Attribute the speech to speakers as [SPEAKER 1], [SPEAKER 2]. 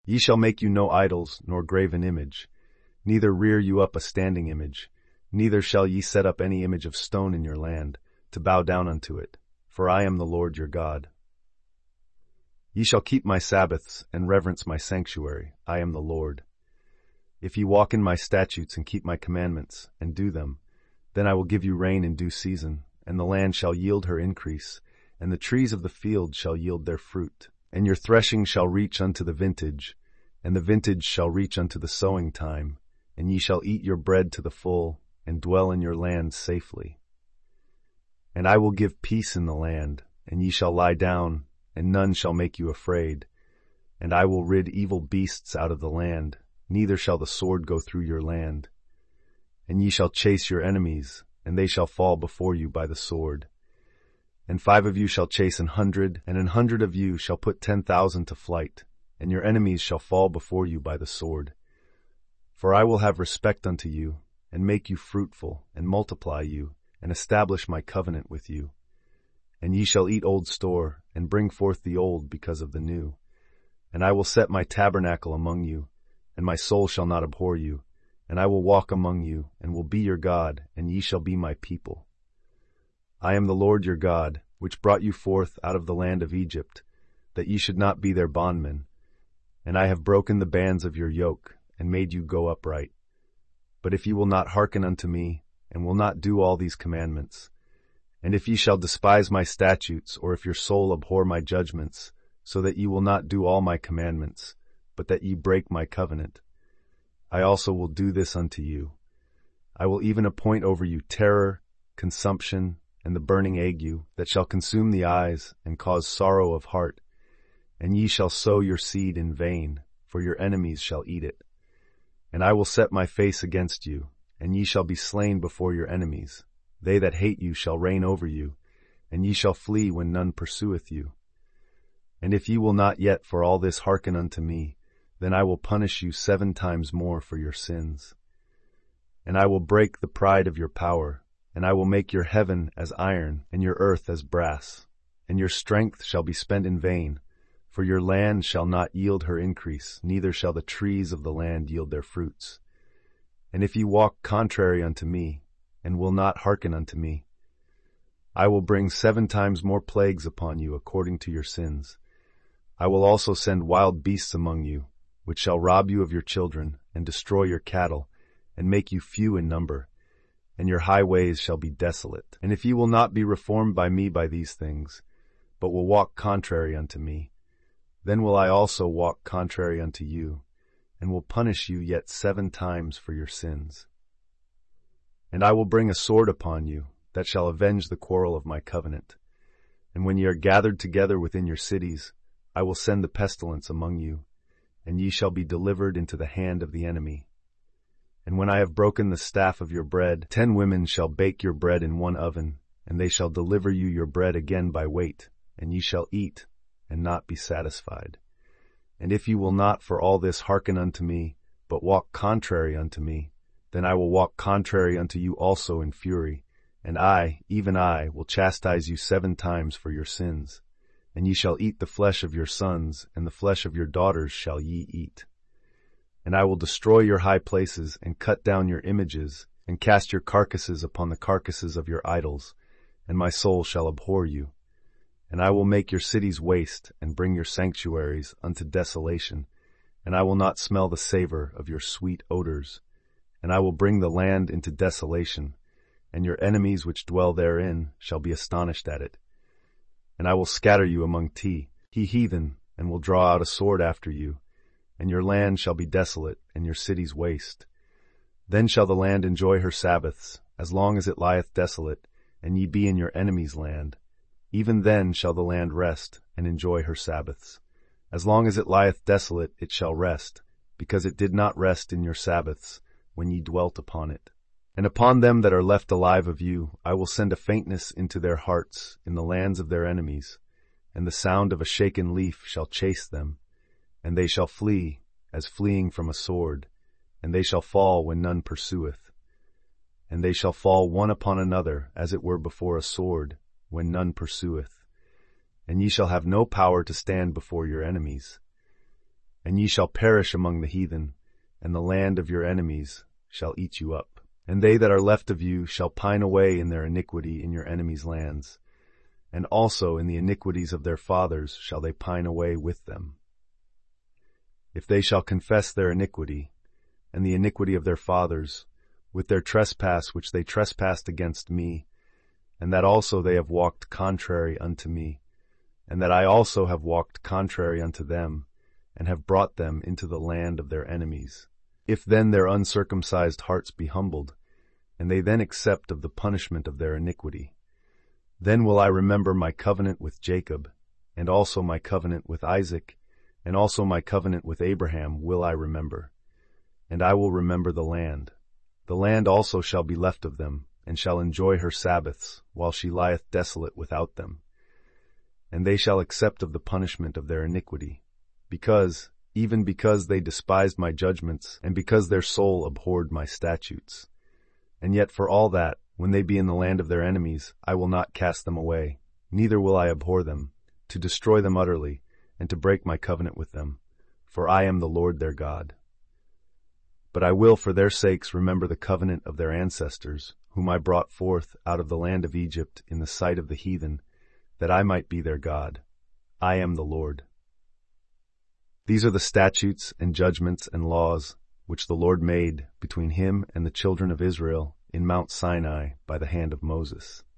[SPEAKER 1] Ye shall make you no idols, nor graven image, neither rear you up a standing image, neither shall ye set up any image of stone in your land, to bow down unto it, for I am the Lord your God. Ye shall keep my Sabbaths, and reverence my sanctuary, I am the Lord. If ye walk in my statutes and keep my commandments, and do them, then I will give you rain in due season, and the land shall yield her increase, and the trees of the field shall yield their fruit. And your threshing shall reach unto the vintage, and the vintage shall reach unto the sowing time, and ye shall eat your bread to the full, and dwell in your land safely. And I will give peace in the land, and ye shall lie down, and none shall make you afraid. And I will rid evil beasts out of the land, neither shall the sword go through your land. And ye shall chase your enemies, and they shall fall before you by the sword. And 5 of you shall chase 100, and 100 of you shall put 10,000 to flight, and your enemies shall fall before you by the sword. For I will have respect unto you, and make you fruitful, and multiply you, and establish my covenant with you. And ye shall eat old store, and bring forth the old because of the new. And I will set my tabernacle among you, and my soul shall not abhor you. And I will walk among you, and will be your God, and ye shall be my people. I am the Lord your God, which brought you forth out of the land of Egypt, that ye should not be their bondmen. And I have broken the bands of your yoke, and made you go upright. But if ye will not hearken unto me, and will not do all these commandments, and if ye shall despise my statutes, or if your soul abhor my judgments, so that ye will not do all my commandments, but that ye break my covenant, I also will do this unto you. I will even appoint over you terror, consumption, and the burning ague, that shall consume the eyes, and cause sorrow of heart. And ye shall sow your seed in vain, for your enemies shall eat it. And I will set my face against you, and ye shall be slain before your enemies. They that hate you shall reign over you, and ye shall flee when none pursueth you. And if ye will not yet for all this hearken unto me, then I will punish you 7 times more for your sins. And I will break the pride of your power, and I will make your heaven as iron, and your earth as brass. And your strength shall be spent in vain, for your land shall not yield her increase, neither shall the trees of the land yield their fruits. And if ye walk contrary unto me, and will not hearken unto me, I will bring 7 times more plagues upon you according to your sins. I will also send wild beasts among you, which shall rob you of your children, and destroy your cattle, and make you few in number, and your highways shall be desolate. And if ye will not be reformed by me by these things, but will walk contrary unto me, then will I also walk contrary unto you, and will punish you yet 7 times for your sins. And I will bring a sword upon you, that shall avenge the quarrel of my covenant. And when ye are gathered together within your cities, I will send the pestilence among you, and ye shall be delivered into the hand of the enemy. And when I have broken the staff of your bread, 10 women shall bake your bread in one oven, and they shall deliver you your bread again by weight, and ye shall eat, and not be satisfied. And if ye will not for all this hearken unto me, but walk contrary unto me, then I will walk contrary unto you also in fury, and I, even I, will chastise you 7 times for your sins. And ye shall eat the flesh of your sons, and the flesh of your daughters shall ye eat. And I will destroy your high places, and cut down your images, and cast your carcasses upon the carcasses of your idols, and my soul shall abhor you. And I will make your cities waste, and bring your sanctuaries unto desolation, and I will not smell the savor of your sweet odors. And I will bring the land into desolation, and your enemies which dwell therein shall be astonished at it. And I will scatter you among heathen, and will draw out a sword after you, and your land shall be desolate, and your cities waste. Then shall the land enjoy her Sabbaths, as long as it lieth desolate, and ye be in your enemy's land. Even then shall the land rest, and enjoy her Sabbaths. As long as it lieth desolate, it shall rest, because it did not rest in your Sabbaths, when ye dwelt upon it. And upon them that are left alive of you, I will send a faintness into their hearts in the lands of their enemies, and the sound of a shaken leaf shall chase them, and they shall flee, as fleeing from a sword, and they shall fall when none pursueth. And they shall fall one upon another, as it were before a sword, when none pursueth. And ye shall have no power to stand before your enemies. And ye shall perish among the heathen, and the land of your enemies shall eat you up. And they that are left of you shall pine away in their iniquity in your enemies' lands, and also in the iniquities of their fathers shall they pine away with them. If they shall confess their iniquity, and the iniquity of their fathers, with their trespass which they trespassed against me, and that also they have walked contrary unto me, and that I also have walked contrary unto them, and have brought them into the land of their enemies. If then their uncircumcised hearts be humbled, and they then accept of the punishment of their iniquity, then will I remember my covenant with Jacob, and also my covenant with Isaac, and also my covenant with Abraham will I remember. And I will remember the land. The land also shall be left of them, and shall enjoy her Sabbaths, while she lieth desolate without them. And they shall accept of the punishment of their iniquity, even because they despised my judgments, and because their soul abhorred my statutes. And yet for all that, when they be in the land of their enemies, I will not cast them away, neither will I abhor them, to destroy them utterly, and to break my covenant with them, for I am the Lord their God. But I will for their sakes remember the covenant of their ancestors, whom I brought forth out of the land of Egypt in the sight of the heathen, that I might be their God. I am the Lord. These are the statutes and judgments and laws which the Lord made between him and the children of Israel in Mount Sinai by the hand of Moses.